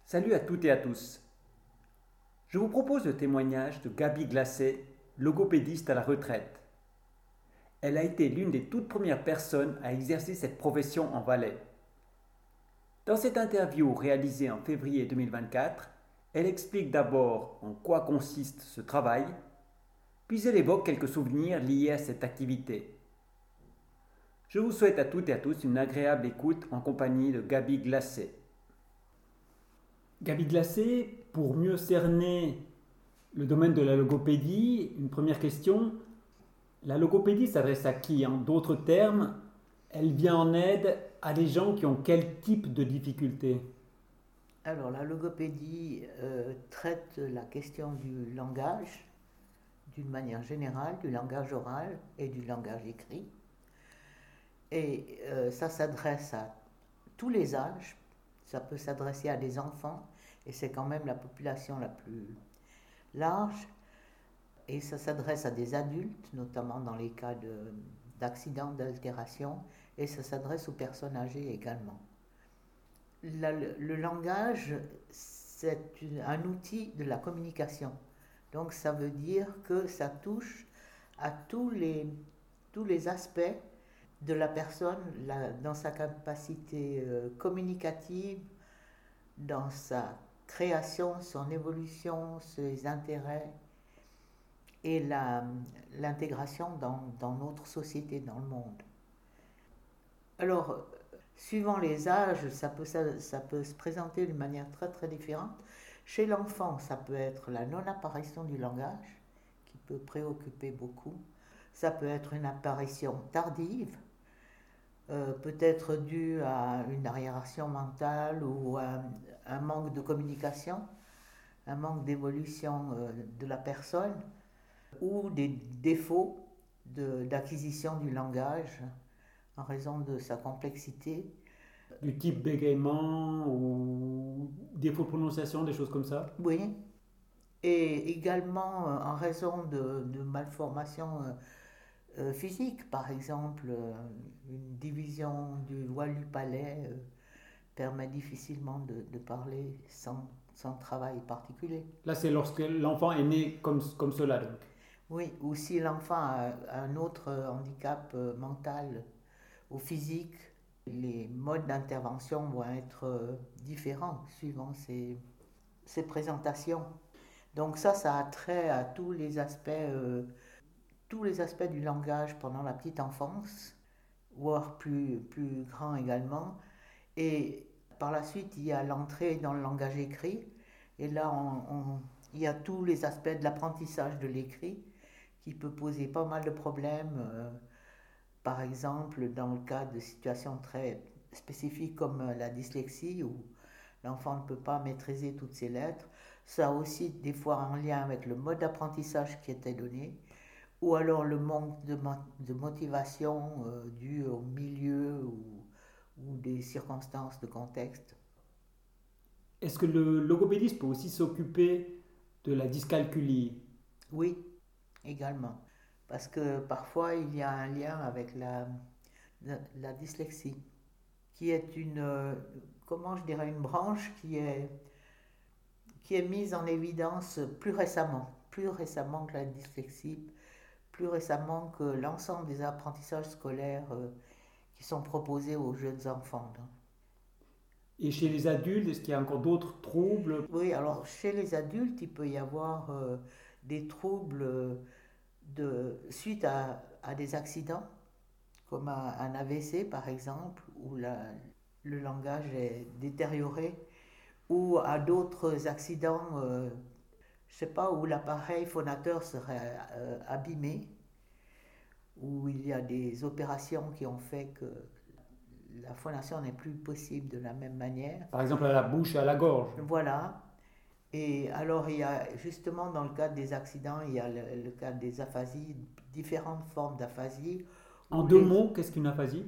Salut à toutes et à tous. Je vous propose le témoignage de Gaby Glacé, logopédiste à la retraite. Elle a été l'une des toutes premières personnes à exercer cette profession en Valais. Dans cette interview réalisée en février 2024, elle explique d'abord en quoi consiste ce travail, puis elle évoque quelques souvenirs liés à cette activité. Je vous souhaite à toutes et à tous une agréable écoute en compagnie de Gaby Glacé. Gaby Glacé, pour mieux cerner le domaine de la logopédie, une première question. La logopédie s'adresse à qui? En d'autres termes, elle vient en aide à des gens qui ont quel type de difficultés? Alors, la logopédie traite la question du langage d'une manière générale, du langage oral et du langage écrit. Et ça s'adresse à tous les âges. Ça peut s'adresser à des enfants, et c'est quand même la population la plus large. Et ça s'adresse à des adultes, notamment dans les cas d'accidents, d'altération, et ça s'adresse aux personnes âgées également. Le langage, c'est un outil de la communication. Donc ça veut dire que ça touche à tous les aspects de la personne, dans sa capacité communicative, dans sa création, son évolution, ses intérêts et l'intégration dans notre société, dans le monde. Alors, suivant les âges, ça peut se présenter d'une manière très très différente. Chez l'enfant, ça peut être la non-apparition du langage, qui peut préoccuper beaucoup. Ça peut être une apparition tardive, peut-être due à une arriération mentale ou à un manque de communication, un manque d'évolution de la personne, ou des défauts d'acquisition du langage en raison de sa complexité. Du type bégaiement ou défaut de prononciation, des choses comme ça? Oui, et également en raison de malformations physiques, par exemple, une division du voile du palais permet difficilement de parler sans travail particulier. Là, c'est lorsque l'enfant est né comme cela, donc. Oui, ou si l'enfant a un autre handicap mental ou physique, les modes d'intervention vont être différents suivant ces présentations. Donc ça a trait à tous les aspects du langage pendant la petite enfance, voire plus grand également. Et par la suite, il y a l'entrée dans le langage écrit. Et là, il y a tous les aspects de l'apprentissage de l'écrit qui peut poser pas mal de problèmes. Par exemple, dans le cas de situations très spécifiques comme la dyslexie, où l'enfant ne peut pas maîtriser toutes ses lettres, ça a aussi des fois un lien avec le mode d'apprentissage qui était donné, ou alors le manque de motivation dû au milieu ou des circonstances de contexte. Est-ce que le logopédiste peut aussi s'occuper de la dyscalculie? Oui, également. Parce que parfois il y a un lien avec la dyslexie, qui est comment je dirais, une branche qui est mise en évidence plus récemment que la dyslexie, plus récemment que l'ensemble des apprentissages scolaires qui sont proposés aux jeunes enfants. Et chez les adultes, est-ce qu'il y a encore d'autres troubles? Oui, alors chez les adultes, il peut y avoir des troubles suite à des accidents, comme un AVC par exemple, où le langage est détérioré, ou à d'autres accidents, je sais pas, où l'appareil phonateur serait abîmé, où il y a des opérations qui ont fait que la phonation n'est plus possible de la même manière. Par exemple, à la bouche et à la gorge. Voilà. Et alors, il y a justement dans le cadre des accidents, il y a le cas des aphasies, différentes formes d'aphasie, En où, deux mots, qu'est-ce qu'une aphasie?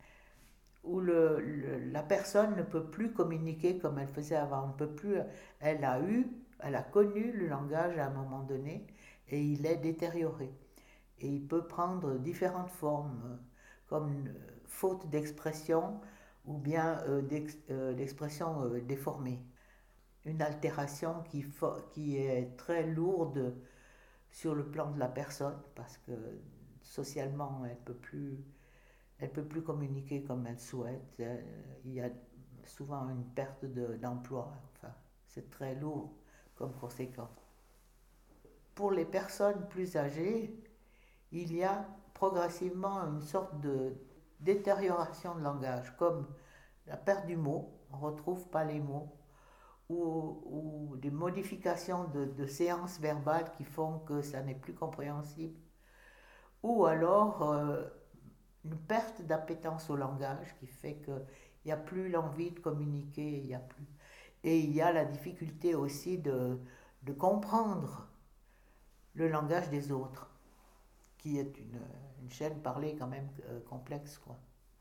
la personne ne peut plus communiquer comme elle faisait avant. On ne peut plus, elle a connu le langage à un moment donné et il est détérioré. Et il peut prendre différentes formes, comme faute d'expression ou bien d'expression déformée. une altération qui est très lourde sur le plan de la personne, parce que socialement, elle peut plus communiquer comme elle souhaite. Il y a souvent une perte d'emploi. Enfin, c'est très lourd comme conséquence. Pour les personnes plus âgées, il y a progressivement une sorte de détérioration de langage, comme la perte du mot, on ne retrouve pas les mots, ou des modifications de séances verbales qui font que ça n'est plus compréhensible, ou alors une perte d'appétence au langage qui fait qu'il n'y a plus l'envie de communiquer, et il y a la difficulté aussi de comprendre le langage des autres, qui est une chaîne parlée quand même complexe, quoi.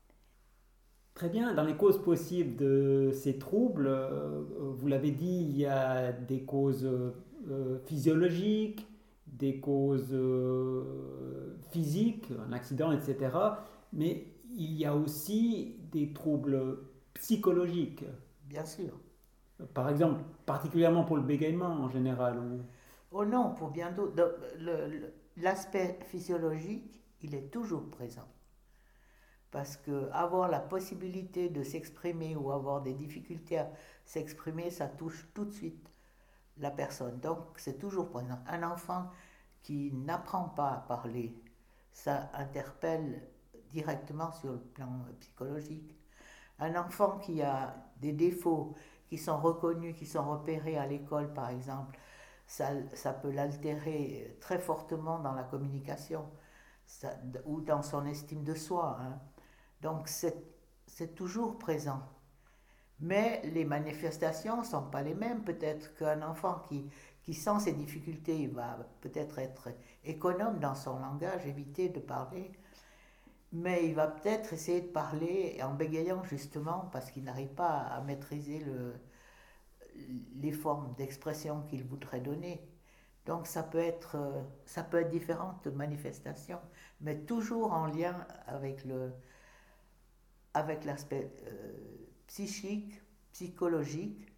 Très bien, dans les causes possibles de ces troubles, vous l'avez dit, il y a des causes physiologiques, des causes physiques, un accident, etc. Mais il y a aussi des troubles psychologiques. Bien sûr. Par exemple, particulièrement pour le bégaiement en général. Oh non, pour bien d'autres. L'aspect physiologique, il est toujours présent. Parce que avoir la possibilité de s'exprimer ou avoir des difficultés à s'exprimer, ça touche tout de suite la personne. Donc c'est toujours présent. Un enfant qui n'apprend pas à parler, ça interpelle directement sur le plan psychologique. Un enfant qui a des défauts qui sont reconnus, qui sont repérés à l'école par exemple, ça peut l'altérer très fortement dans la communication ou dans son estime de soi, hein. Donc c'est toujours présent. Mais les manifestations ne sont pas les mêmes. Peut-être qu'un enfant qui sent ses difficultés, il va peut-être être économe dans son langage, éviter de parler. Mais il va peut-être essayer de parler en bégayant justement parce qu'il n'arrive pas à maîtriser les formes d'expression qu'il voudrait donner. Donc ça peut être différentes manifestations, mais toujours en lien avec l'aspect psychique, psychologique,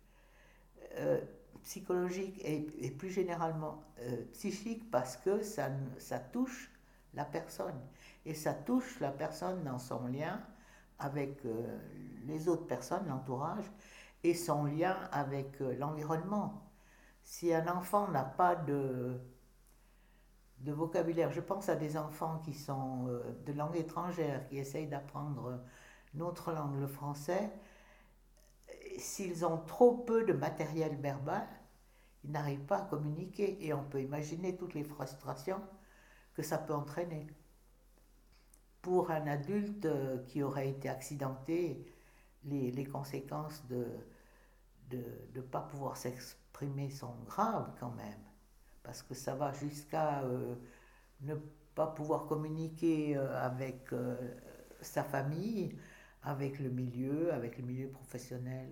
et plus généralement psychique parce que ça touche la personne. Et ça touche la personne dans son lien avec les autres personnes, l'entourage, et son lien avec l'environnement. Si un enfant n'a pas de vocabulaire, je pense à des enfants qui sont de langue étrangère, qui essayent d'apprendre une autre langue, le français, s'ils ont trop peu de matériel verbal, ils n'arrivent pas à communiquer et on peut imaginer toutes les frustrations que ça peut entraîner. Pour un adulte qui aurait été accidenté, les conséquences de ne pas pouvoir s'exprimer sont graves quand même, parce que ça va jusqu'à ne pas pouvoir communiquer avec sa famille, avec le milieu professionnel.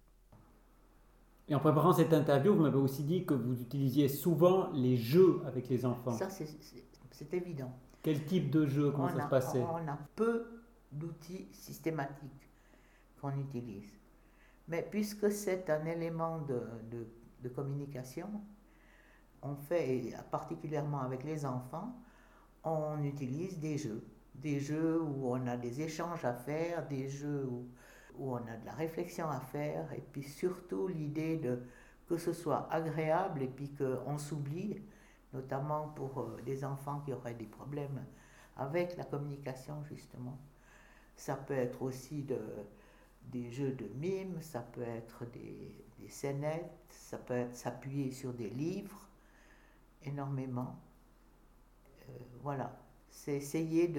Et en préparant cette interview, vous m'avez aussi dit que vous utilisiez souvent les jeux avec les enfants. Ça, c'est évident. Quel type de jeu? Comment ça se passait? On a peu d'outils systématiques qu'on utilise. Mais puisque c'est un élément de communication, on fait, et particulièrement avec les enfants, on utilise des jeux où on a des échanges à faire, des jeux où on a de la réflexion à faire, et puis surtout l'idée que ce soit agréable et puis qu'on s'oublie, notamment pour des enfants qui auraient des problèmes avec la communication justement. Ça peut être aussi des jeux de mime, ça peut être des scénettes, ça peut être s'appuyer sur des livres, énormément. Voilà, c'est essayer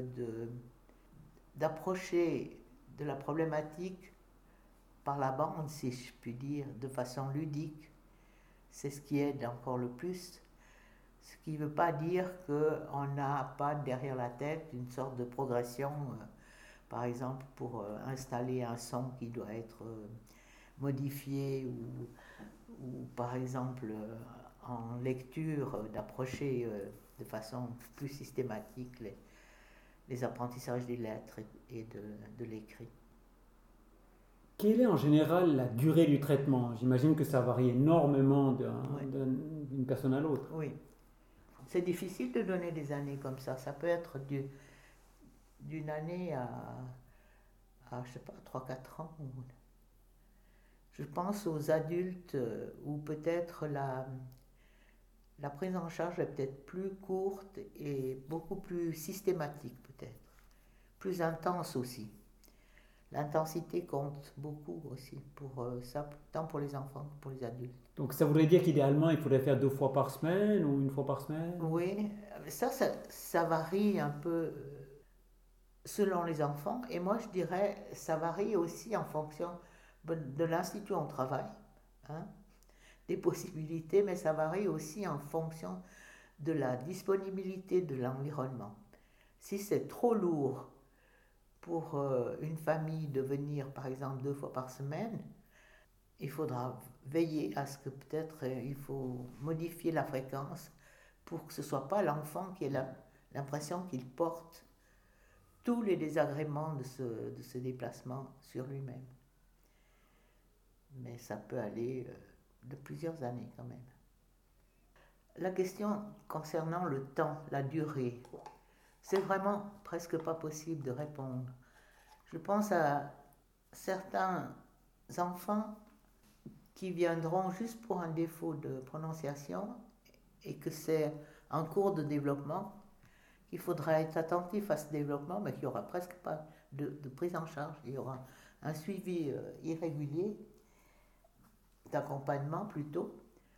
d'approcher de la problématique par la bande, si je puis dire, de façon ludique. C'est ce qui aide encore le plus. Ce qui ne veut pas dire qu'on n'a pas derrière la tête une sorte de progression, par exemple pour installer un son qui doit être modifié ou par exemple en lecture d'approcher de façon plus systématique les apprentissages des lettres et de l'écrit. Quelle est en général la durée du traitement? J'imagine que ça varie énormément Ouais. d'une personne à l'autre. Oui. C'est difficile de donner des années comme ça. Ça peut être d'une année je sais pas, 3 4 ans. Je pense aux adultes où peut-être la prise en charge est peut-être plus courte et beaucoup plus systématique peut-être. Plus intense aussi. L'intensité compte beaucoup aussi pour ça, tant pour les enfants que pour les adultes. Donc ça voudrait dire qu'idéalement, il faudrait faire 2 fois par semaine ou 1 fois par semaine? Oui, ça varie un peu selon les enfants. Et moi, je dirais, ça varie aussi en fonction de l'institut où on travaille, hein, des possibilités, mais ça varie aussi en fonction de la disponibilité de l'environnement. Si c'est trop lourd pour une famille de venir, par exemple, 2 fois par semaine, il faudra veiller à ce que peut-être il faut modifier la fréquence pour que ce ne soit pas l'enfant qui ait l'impression qu'il porte tous les désagréments de ce déplacement sur lui-même. Mais ça peut aller de plusieurs années quand même. La question concernant le temps, la durée, c'est vraiment presque pas possible de répondre. Je pense à certains enfants qui viendront juste pour un défaut de prononciation et que c'est en cours de développement, qu'il faudra être attentif à ce développement, mais qu'il n'y aura presque pas de prise en charge. Il y aura un suivi irrégulier, d'accompagnement plutôt.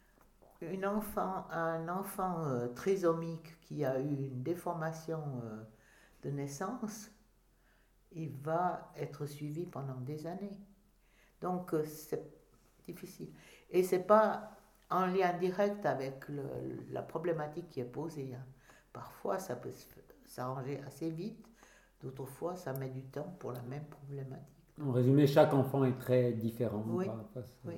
Un enfant trisomique qui a eu une déformation de naissance, il va être suivi pendant des années. Donc c'est difficile. Et ce n'est pas en lien direct avec la problématique qui est posée, hein. Parfois, ça peut s'arranger assez vite, d'autres fois, ça met du temps pour la même problématique. En résumé, chaque enfant est très différent. Oui, oui.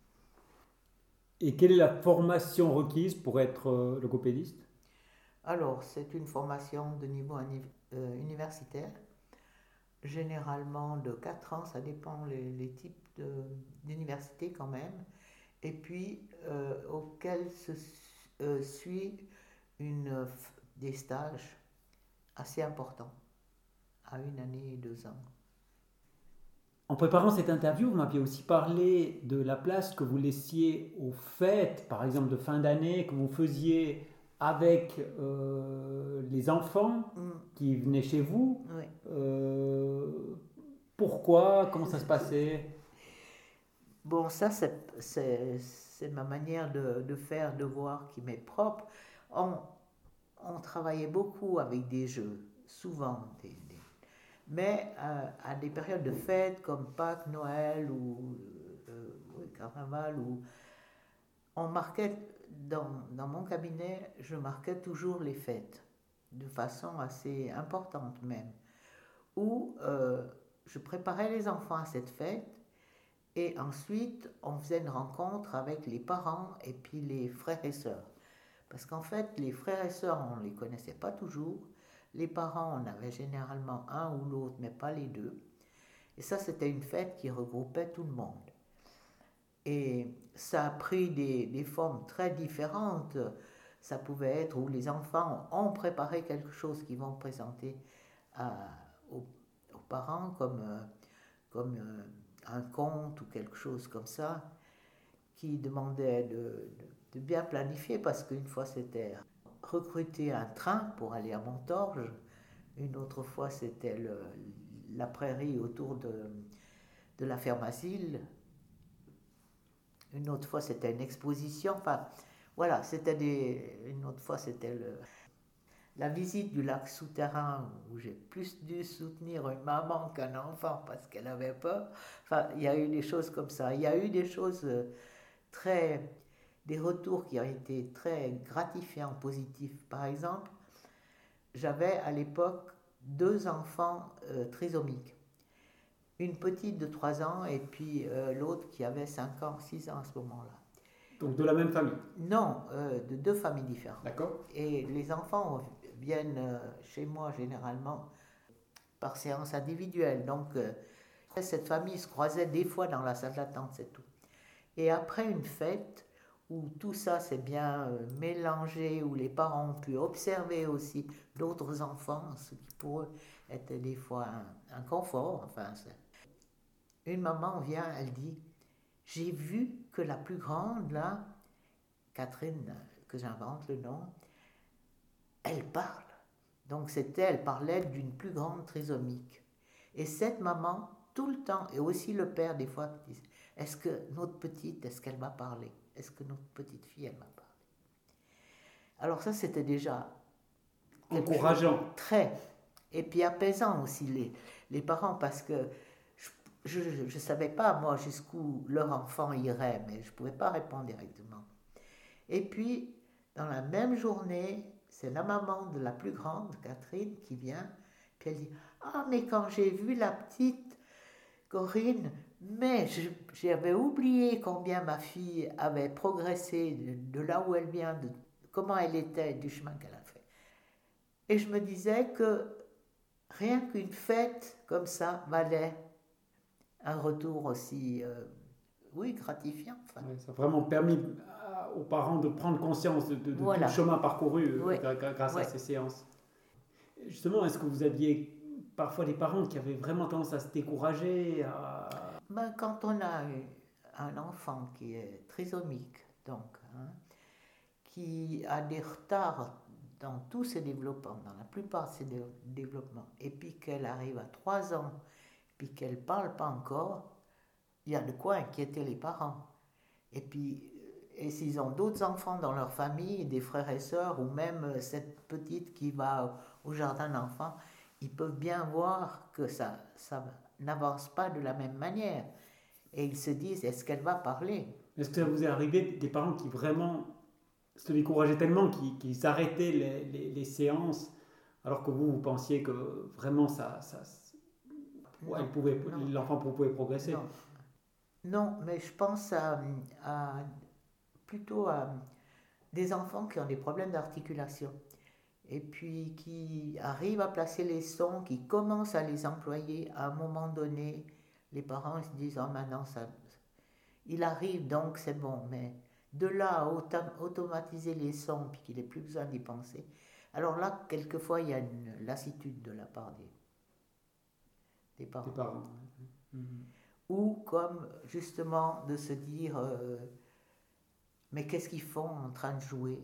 Et quelle est la formation requise pour être logopédiste? Alors, c'est une formation de niveau universitaire, généralement de 4 ans, ça dépend les types d'universités quand même, et puis auquel suit des stages assez importants, à 1 année et 2 ans. En préparant cette interview, vous m'aviez aussi parlé de la place que vous laissiez aux fêtes, par exemple de fin d'année, que vous faisiez avec les enfants qui venaient chez vous. Oui. Pourquoi? Comment ça se passait? Bon, ça c'est ma manière de faire, de voir qui m'est propre. On travaillait beaucoup avec des jeux, souvent, mais à des périodes de fêtes comme Pâques, Noël ou Carnaval, on marquait, dans mon cabinet, je marquais toujours les fêtes, de façon assez importante même, où je préparais les enfants à cette fête, et ensuite on faisait une rencontre avec les parents et puis les frères et sœurs. Parce qu'en fait, les frères et sœurs, on ne les connaissait pas toujours. Les parents, on avait généralement un ou l'autre, mais pas les deux. Et ça, c'était une fête qui regroupait tout le monde. Et ça a pris des formes très différentes. Ça pouvait être où les enfants ont préparé quelque chose qu'ils vont présenter aux parents comme un conte ou quelque chose comme ça, qui demandait de bien planifier, parce qu'une fois c'était recruter un train pour aller à Montorge, une autre fois c'était la prairie autour de la ferme asile, une autre fois c'était une exposition, enfin voilà, une autre fois c'était la visite du lac souterrain, où j'ai plus dû soutenir une maman qu'un enfant parce qu'elle avait peur. Enfin, il y a eu des choses comme ça. Il y a eu des choses des retours qui ont été très gratifiants, positifs. Par exemple, j'avais à l'époque 2 enfants trisomiques. Une petite de 3 ans et puis l'autre qui avait 5 ans, 6 ans à ce moment-là. Donc de la même famille? Non, de 2 familles différentes. D'accord. Et les enfants viennent chez moi généralement par séance individuelle. Donc Cette famille se croisait des fois dans la salle d'attente, c'est tout. Et après une fête, où tout ça s'est bien mélangé, où les parents ont pu observer aussi d'autres enfants, ce qui pour eux était des fois un confort. Enfin, une maman vient, elle dit, j'ai vu que la plus grande, là, Catherine, que j'invente le nom, elle parle. Donc elle parlait d'une plus grande trisomique. Et cette maman, tout le temps, et aussi le père des fois, disent, est-ce que notre petite, est-ce qu'elle va parler? Est-ce que notre petite fille, elle va parler? Alors ça, c'était déjà encourageant. Très. Et puis apaisant aussi les parents, parce que je ne savais pas, moi, jusqu'où leur enfant irait, mais je ne pouvais pas répondre directement. Et puis, dans la même journée, c'est la maman de la plus grande, Catherine, qui vient, puis elle dit, ah, mais quand j'ai vu la petite Corinne, mais j'avais oublié combien ma fille avait progressé de là où elle vient, de comment elle était, du chemin qu'elle a fait. Et je me disais que rien qu'une fête comme ça valait un retour aussi, oui, gratifiant. Enfin. Ouais, ça a vraiment permis aux parents de prendre conscience de voilà. tout le chemin parcouru oui. grâce à ces séances. Justement, est-ce que vous aviez parfois des parents qui avaient vraiment tendance à se décourager Quand on a un enfant qui est trisomique, donc, qui a des retards dans tous ses développements, dans la plupart de ses développements, et puis qu'elle arrive à 3 ans, puis qu'elle ne parle pas encore, il y a de quoi inquiéter les parents. Et puis, et s'ils ont d'autres enfants dans leur famille, des frères et sœurs, ou même cette petite qui va au jardin d'enfants, ils peuvent bien voir que ça n'avance pas de la même manière. Et ils se disent, est-ce qu'elle va parler? Est-ce que ça vous est arrivé des parents qui vraiment se décourageaient tellement qu'ils arrêtaient les séances alors que vous pensiez que vraiment l'enfant pouvait progresser? Non, mais je pense plutôt à des enfants qui ont des problèmes d'articulation et puis qui arrivent à placer les sons, qui commencent à les employer. À un moment donné, les parents se disent, oh maintenant il arrive donc c'est bon, mais de là à automatiser les sons puis qu'il n'ait plus besoin d'y penser, alors là quelquefois il y a une lassitude de la part des parents. Des parents. Ou comme justement de se dire mais qu'est-ce qu'ils font en train de jouer?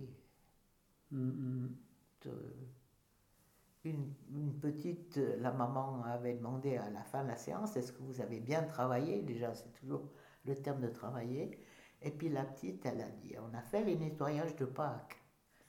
Une petite, la maman avait demandé à la fin de la séance, est-ce que vous avez bien travaillé? Déjà c'est toujours le terme de travailler. Et puis la petite, elle a dit, on a fait les nettoyages de Pâques.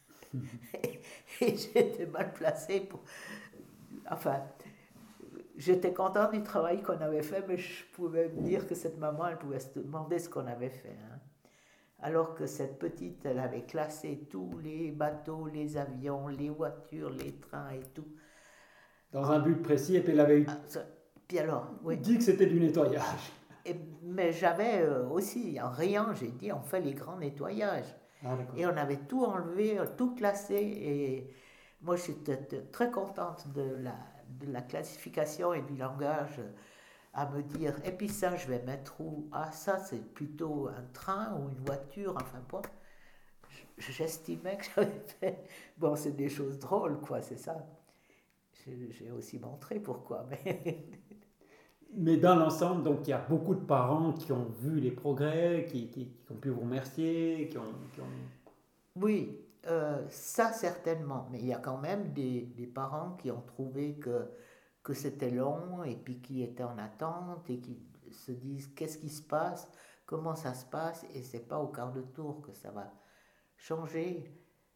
Et j'étais mal placée pour... Enfin, j'étais contente du travail qu'on avait fait, mais je pouvais me dire que cette maman, elle pouvait se demander ce qu'on avait fait. Alors que cette petite, elle avait classé tous les bateaux, les avions, les voitures, les trains et tout. Dans un but précis, et puis elle avait puis alors, oui. dit que c'était du nettoyage. Mais j'avais aussi, en riant, j'ai dit, on fait les grands nettoyages. Et on avait tout enlevé, tout classé. Et moi, j'étais très contente de la classification et du langage, à me dire, et puis ça, je vais mettre où? Ah, ça, c'est plutôt un train ou une voiture, enfin, bon. J'estimais que j'avais fait... Bon, c'est des choses drôles, quoi, c'est ça. J'ai aussi montré pourquoi, mais... Mais dans l'ensemble, donc il y a beaucoup de parents qui ont vu les progrès, qui ont pu vous remercier, qui ont... Oui, ça certainement. Mais il y a quand même des parents qui ont trouvé que c'était long et puis qui étaient en attente et qui se disent qu'est-ce qui se passe, comment ça se passe, et c'est pas au quart de tour que ça va changer.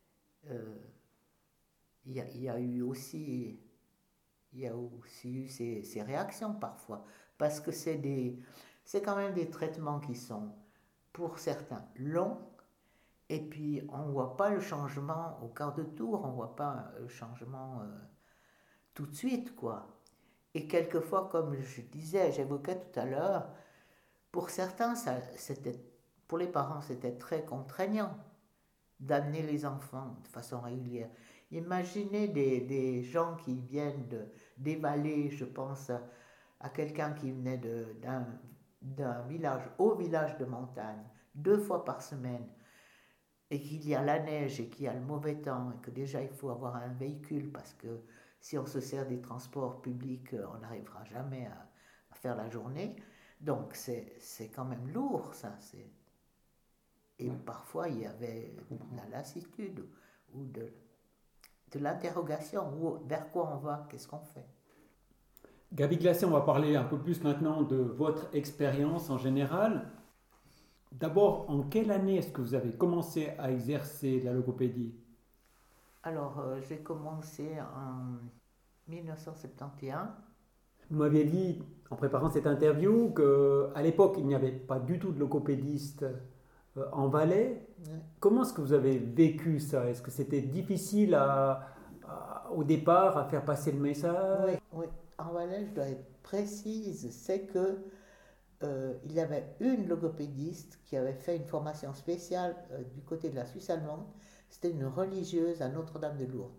Il y a eu aussi eu ces réactions parfois, parce que c'est quand même des traitements qui sont, pour certains, longs, et puis on ne voit pas le changement au quart de tour, on ne voit pas le changement tout de suite, quoi. Et quelquefois, comme je disais, j'évoquais tout à l'heure, pour certains, pour les parents, c'était très contraignant d'amener les enfants de façon régulière. Imaginez des gens qui viennent des vallées, je pense à quelqu'un qui venait d'un village au village de montagne, 2 fois par semaine, et qu'il y a la neige et qu'il y a le mauvais temps, et que déjà il faut avoir un véhicule parce que si on se sert des transports publics, on n'arrivera jamais à faire la journée. Donc c'est quand même lourd, ça. Et parfois il y avait de la lassitude ou de l'interrogation, vers quoi on va, qu'est-ce qu'on fait. Gaby Glacé, on va parler un peu plus maintenant de votre expérience en général. D'abord, en quelle année est-ce que vous avez commencé à exercer la logopédie? Alors, j'ai commencé en 1971. Vous m'aviez dit, en préparant cette interview, qu'à l'époque, il n'y avait pas du tout de logopédiste en Valais. Ouais. Comment est-ce que vous avez vécu ça? Est-ce que c'était difficile au départ à faire passer le message? Oui, oui. En Valais, je dois être précise, c'est que il y avait une logopédiste qui avait fait une formation spéciale du côté de la Suisse allemande. C'était une religieuse à Notre-Dame de Lourdes.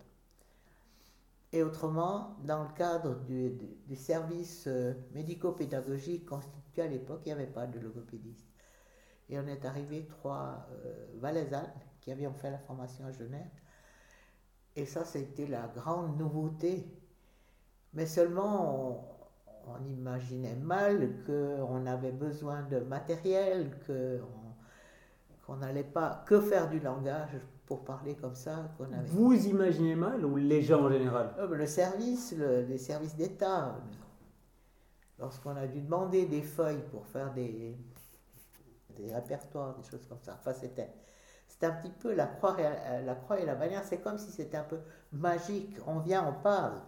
Et autrement, dans le cadre du service médico-pédagogique constitué à l'époque, il n'y avait pas de logopédiste. Et on est arrivé 3 Valaisannes qui avaient fait la formation à Genève. Et ça, c'était la grande nouveauté. Mais seulement, on imaginait mal qu'on avait besoin de matériel, qu'on n'allait pas que faire du langage pour parler comme ça. Vous imaginez mal ou les gens en général? Le service, les services d'État, lorsqu'on a dû demander des feuilles pour faire des répertoires, des choses comme ça. Enfin, c'était un petit peu la croix et la bannière. C'est comme si c'était un peu magique. On vient, on parle.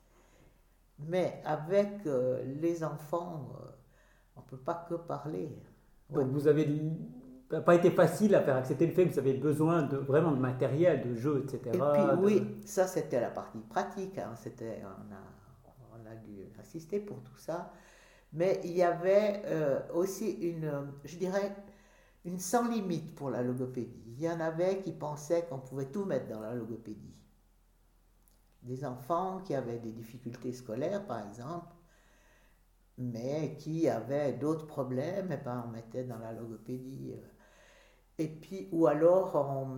Mais avec les enfants, on ne peut pas que parler. Ouais. Donc vous avez ça n'a pas été facile à faire accepter le fait que vous avez besoin vraiment de matériel, de jeux, etc. Et puis oui, ça c'était la partie pratique. Hein. On a dû assister pour tout ça. Mais il y avait aussi je dirais, une sans limite pour la logopédie. Il y en avait qui pensaient qu'on pouvait tout mettre dans la logopédie. Des enfants qui avaient des difficultés scolaires, par exemple, mais qui avaient d'autres problèmes, et ben on mettait dans la logopédie. Et puis, ou alors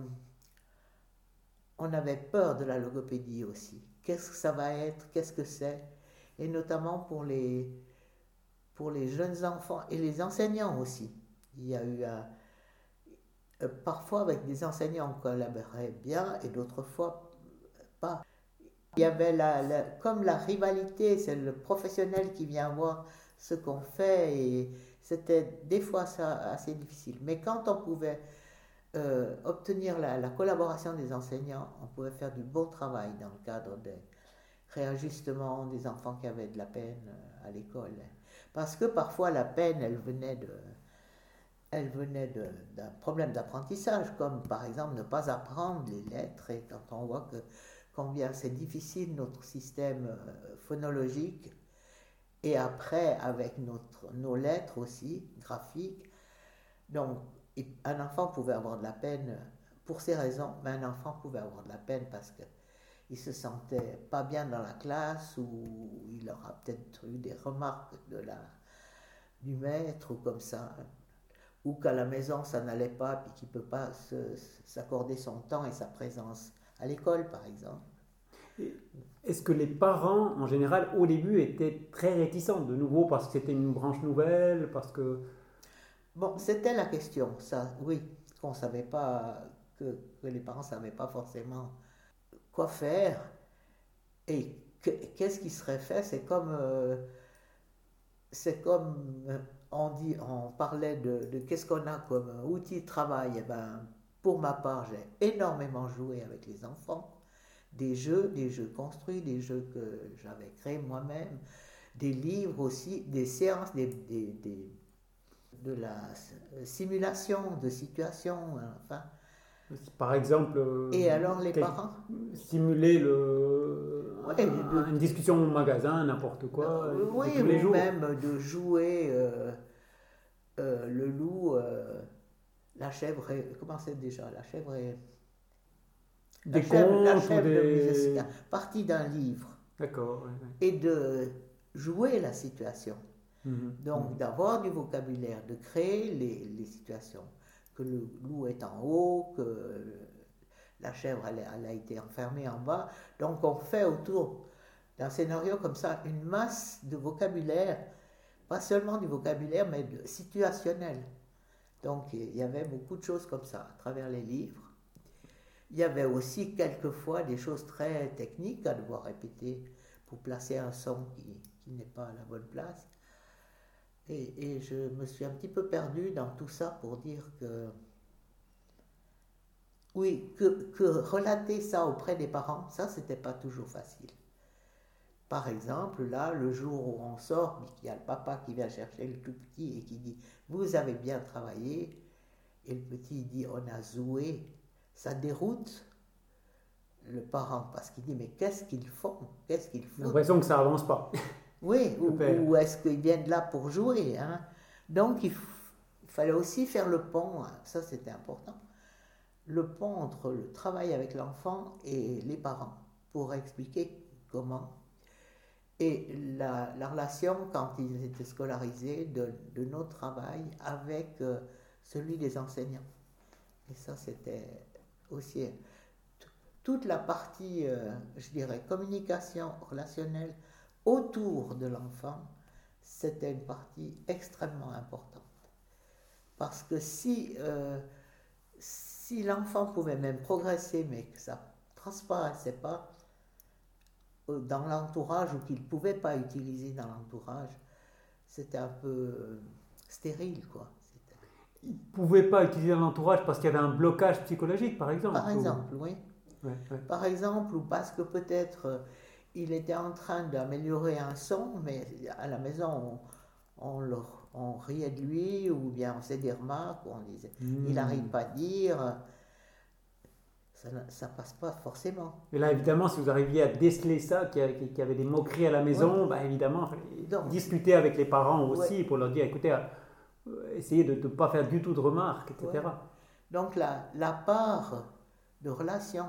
on avait peur de la logopédie aussi. Qu'est-ce que ça va être? Qu'est-ce que c'est? Et notamment pour les jeunes enfants et les enseignants aussi. Il y a eu parfois avec des enseignants on collaborait bien et d'autres fois pas. Il y avait comme la rivalité, c'est le professionnel qui vient voir ce qu'on fait et c'était des fois ça assez difficile. Mais quand on pouvait obtenir la collaboration des enseignants, on pouvait faire du bon travail dans le cadre des réajustements des enfants qui avaient de la peine à l'école. Parce que parfois la peine, elle venait d'un problème d'apprentissage, comme par exemple ne pas apprendre les lettres, et quand on voit combien c'est difficile notre système phonologique, et après avec nos lettres aussi, graphiques. Donc un enfant pouvait avoir de la peine pour ces raisons, mais un enfant pouvait avoir de la peine parce qu'il se sentait pas bien dans la classe, ou il aura peut-être eu des remarques du maître ou comme ça, ou qu'à la maison ça n'allait pas, puis qu'il ne peut pas s'accorder son temps et sa présence à l'école, par exemple. Est-ce que les parents, en général, au début, étaient très réticents, de nouveau, parce que c'était une branche nouvelle, parce que... Bon, c'était la question, ça, oui, qu'on savait pas, que les parents ne savaient pas forcément quoi faire, et qu'est-ce qui serait fait. C'est comme on parlait de qu'est-ce qu'on a comme outil de travail. Et ben, pour ma part, j'ai énormément joué avec les enfants. Des jeux construits, des jeux que j'avais créés moi-même, des livres aussi, des séances, de la simulation de situations, enfin. Par exemple, et alors les parents simuler une discussion au magasin, n'importe quoi, oui, tous les jours. Même de jouer le loup, la chèvre, comment c'est déjà, la chèvre et... Des contes la chèvre de Musicica, partie d'un livre. D'accord. Ouais. Et jouer la situation. Donc d'avoir du vocabulaire, de créer les situations. Que le loup est en haut, que la chèvre elle a été enfermée en bas. Donc on fait autour d'un scénario comme ça une masse de vocabulaire, pas seulement du vocabulaire, mais situationnel. Donc il y avait beaucoup de choses comme ça à travers les livres. Il y avait aussi quelquefois des choses très techniques à devoir répéter pour placer un son qui n'est pas à la bonne place. Et je me suis un petit peu perdue dans tout ça pour dire que, oui, que relater ça auprès des parents, ça, c'était pas toujours facile. Par exemple, là, le jour où on sort, il y a le papa qui vient chercher le tout petit et qui dit « Vous avez bien travaillé », et le petit dit « On a zoué », ça déroute le parent parce qu'il dit « Mais qu'est-ce qu'ils font? Qu'est-ce qu'ils font ?» J'ai l'impression que ça avance pas. Oui, ou est-ce qu'ils viennent là pour jouer, hein? Donc il fallait aussi faire le pont, hein, ça c'était important, le pont entre le travail avec l'enfant et les parents, pour expliquer comment. Et la relation, quand ils étaient scolarisés, de notre travail avec celui des enseignants. Et ça c'était aussi toute la partie, je dirais, communication relationnelle autour de l'enfant, c'était une partie extrêmement importante. Parce que si l'enfant pouvait même progresser, mais que ça ne transparaissait pas dans l'entourage ou qu'il ne pouvait pas utiliser dans l'entourage, c'était un peu stérile, quoi. Il ne pouvait pas utiliser dans l'entourage parce qu'il y avait un blocage psychologique, par exemple. Par exemple, oui. Ouais. Par exemple, ou parce que peut-être il était en train d'améliorer un son, mais à la maison on riait de lui, ou bien on faisait des remarques, ou on disait il n'arrive pas à dire, ça passe pas forcément. Et là, évidemment, si vous arriviez à déceler ça, qu'il y avait des moqueries à la maison, bah, évidemment, discuter avec les parents aussi pour leur dire écoutez, essayez de ne pas faire du tout de remarques, etc. Ouais. Donc la part de relation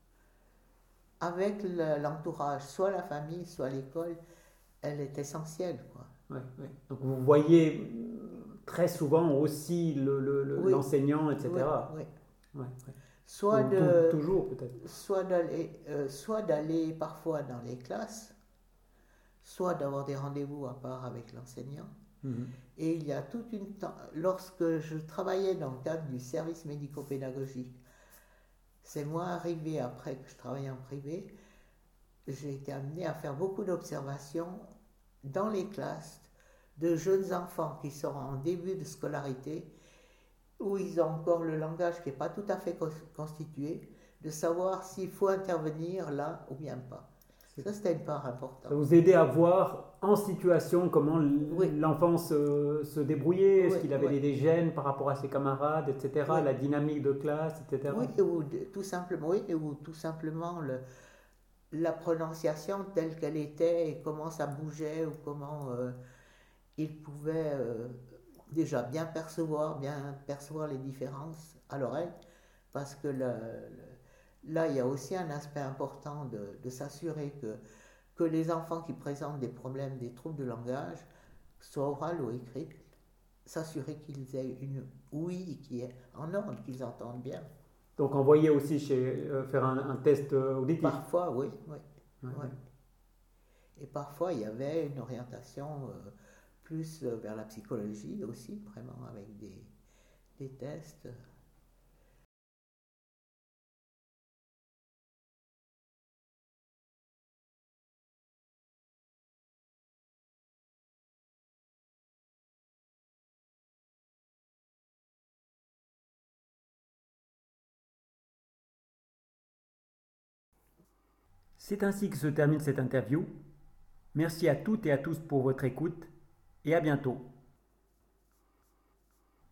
avec l'entourage, soit la famille, soit l'école, elle est essentielle, quoi. Ouais. Donc vous voyez très souvent aussi l'enseignant, etc. Oui. Soit toujours peut-être. Soit d'aller parfois dans les classes, soit d'avoir des rendez-vous à part avec l'enseignant. Et il y a toute une temps, lorsque je travaillais dans le cadre du service médico-pédagogique, c'est moi arrivé après que je travaillais en privé, j'ai été amenée à faire beaucoup d'observations dans les classes de jeunes enfants qui sont en début de scolarité, où ils ont encore le langage qui n'est pas tout à fait constitué, de savoir s'il faut intervenir là ou bien pas. Ça, c'était une part importante. Ça vous aidait à voir en situation comment l'enfant se débrouillait, est-ce qu'il avait des gênes par rapport à ses camarades, etc., la dynamique de classe, etc. Oui, ou tout simplement la prononciation telle qu'elle était et comment ça bougeait, ou comment il pouvait déjà bien percevoir les différences à l'oreille, parce que là, il y a aussi un aspect important de s'assurer que les enfants qui présentent des problèmes, des troubles de langage, soit oral ou écrit, s'assurer qu'ils aient une ouïe qui est en ordre, qu'ils entendent bien. Donc envoyer aussi faire un test auditif. Parfois, oui. Et parfois, il y avait une orientation plus vers la psychologie aussi, vraiment avec des tests. C'est ainsi que se termine cette interview. Merci à toutes et à tous pour votre écoute et à bientôt.